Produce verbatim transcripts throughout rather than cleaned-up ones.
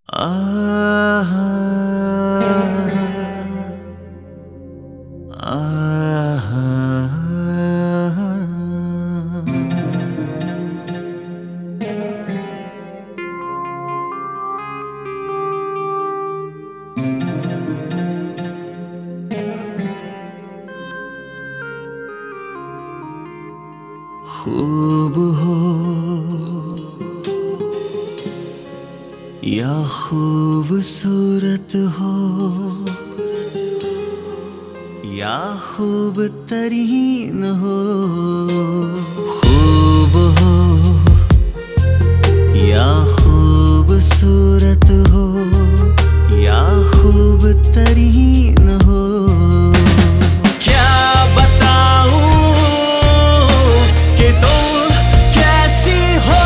आहा, आहा, खूब हो या खूबसूरत हो या खूब तरीन हो, खूब हो या खूबसूरत हो या खूब तरीन हो, क्या बताऊं कि तुम कैसी हो।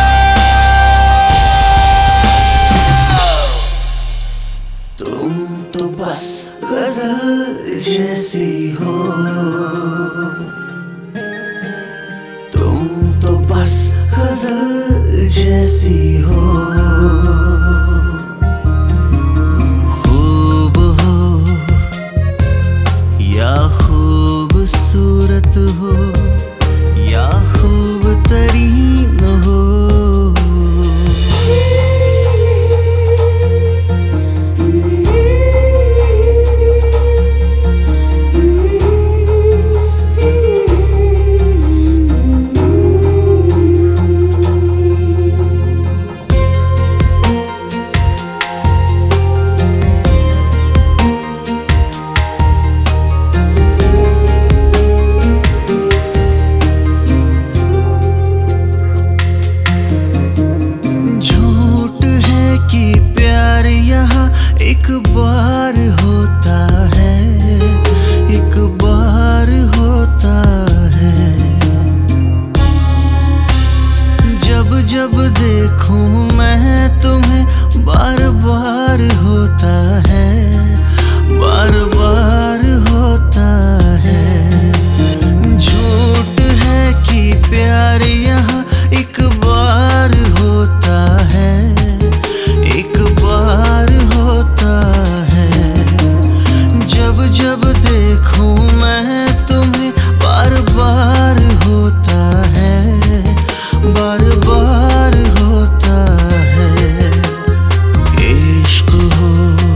तुम तो बस गजल जैसी हो, तुम तो बस गजल जैसी हो, खूब हो या खूबसूरत हो या खूब तरीन हो। एक बार होता है, एक बार होता है, जब जब देखूं मैं तुम्हें बार बार होता है, बार बार होता है। झूठ है कि प्यार यहाँ एक बार होता है, एक बार होता है, जब जब देखूं मैं तुम्हें बार बार होता है, बार बार होता है। इश्क हो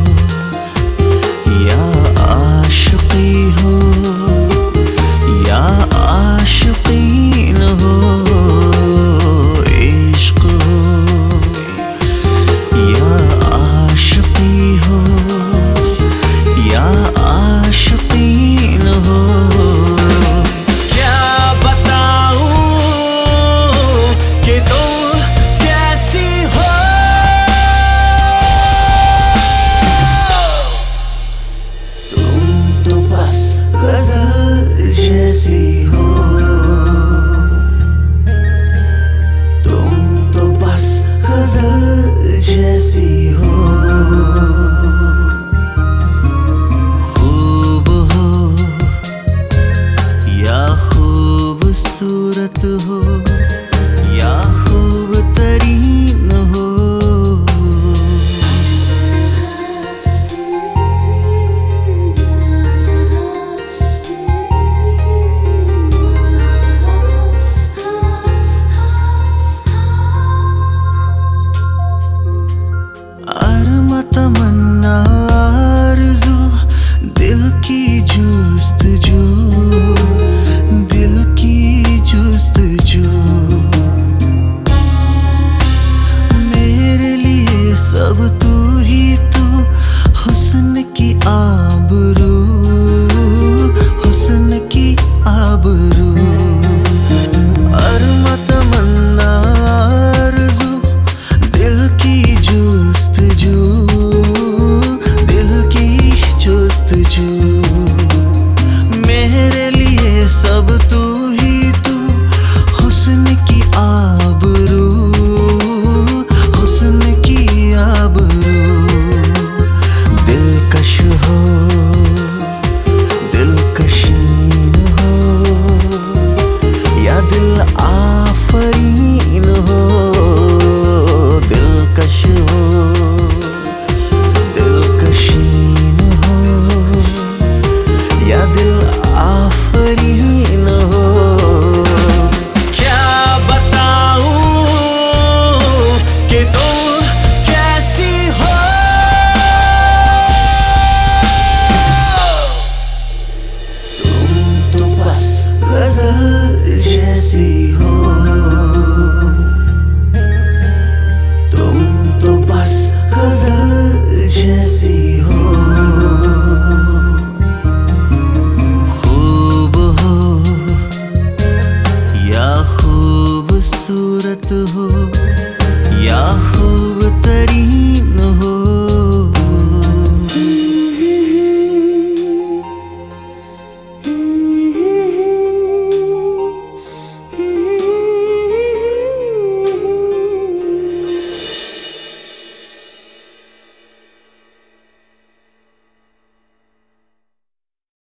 या आशिकी हो या आशिकीन हो, इश्क हो या आशिकी हो या आशिकीन हो, क्या बताऊं कि तुम कैसी हो। तुम तो बस गजल जैसी हो, तुम तो बस गजल जैसी हो, खूब हो या खूबसूरत हो या खूब तरीन हो। अरमा तमन्ना